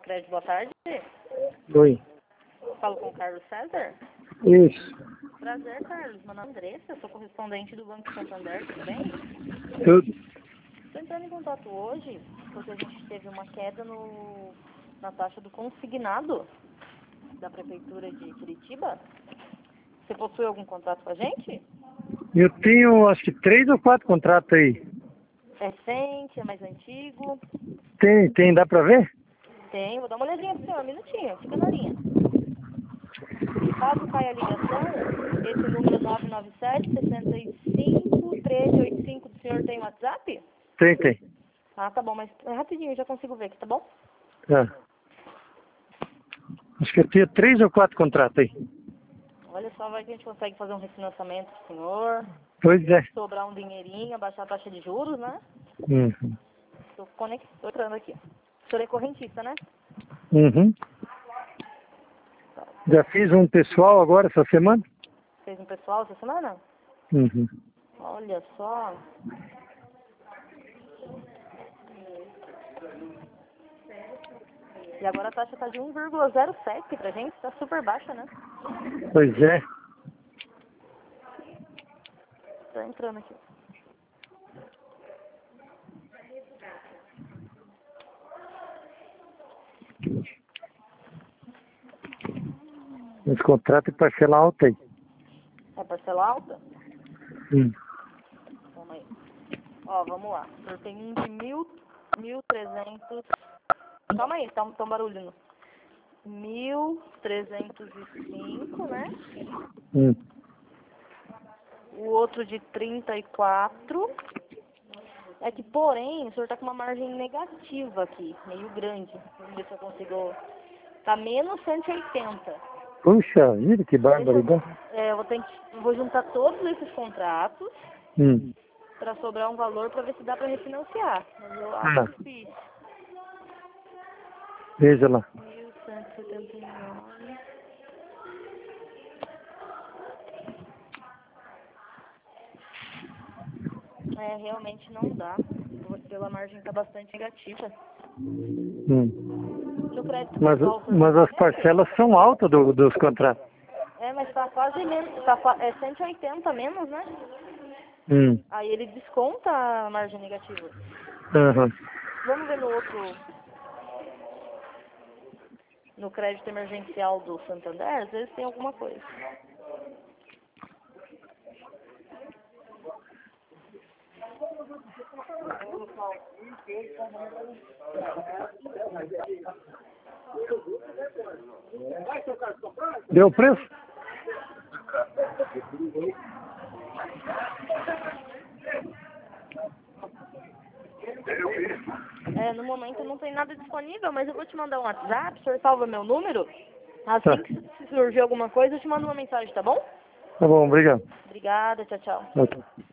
Crédito, boa tarde. Oi. Falo com o Carlos César. Isso. Prazer, Carlos. Meu nome é Andressa, eu sou correspondente do Banco Santander, tudo bem? Tudo. Estou entrando em contato hoje porque a gente teve uma queda na taxa do consignado da Prefeitura de Curitiba. Você possui algum contrato com a gente? Eu tenho, acho que 3 ou 4 contratos aí. É recente, é mais antigo? Tem, dá pra ver? Tem, vou dar uma olhadinha pro senhor, um minutinho, fica na linha. Caso caia a ligação, esse número 997-65-1385 do senhor tem WhatsApp? Tem. Ah, tá bom, mas é rapidinho, eu já consigo ver aqui, tá bom? Tá. Acho que eu tenho 3 ou 4 contratos aí. Olha só, vai que a gente consegue fazer um refinanciamento pro senhor, Pois é. sobrar um dinheirinho, abaixar a taxa de juros, né? Uhum. Tô entrando aqui. O senhor é correntista, né? Uhum. Já fiz um pessoal agora essa semana? Fez um pessoal essa semana? Uhum. Olha só. E agora a taxa tá de 1,07 pra gente, tá super baixa, né? Pois é. Tô entrando aqui. Esse contrato é parcela alta aí. É parcela alta? Hum. Calma aí. Ó, vamos lá. O senhor tem um de 1.300... Calma aí, tá um barulho. 1.305, né? Hum. O outro de 34. É que, porém, o senhor tá com uma margem negativa aqui, meio grande. Vamos ver se eu consigo... Tá menos 180. Puxa vida, que Deixa barbaridade. eu vou juntar todos esses contratos Hum. para sobrar um valor para ver se dá para refinanciar. Mas eu Ah, acho difícil. veja lá. 1.179. É, realmente não dá. Pela margem tá bastante negativa. No crédito pessoal, o senhor Mas tem as parcelas são altas dos contratos. É, mas tá quase menos. É 180 menos, né? Hum. Aí ele desconta a margem negativa. Aham. Vamos ver no outro. No crédito emergencial do Santander, às vezes tem alguma coisa. Deu o preço? É, no momento não tem nada disponível, mas eu vou te mandar um WhatsApp, o senhor salva meu número. Tá. Assim que se surgir alguma coisa, eu te mando uma mensagem, tá bom? Tá bom, obrigado. Obrigada, tchau, tchau. Ok.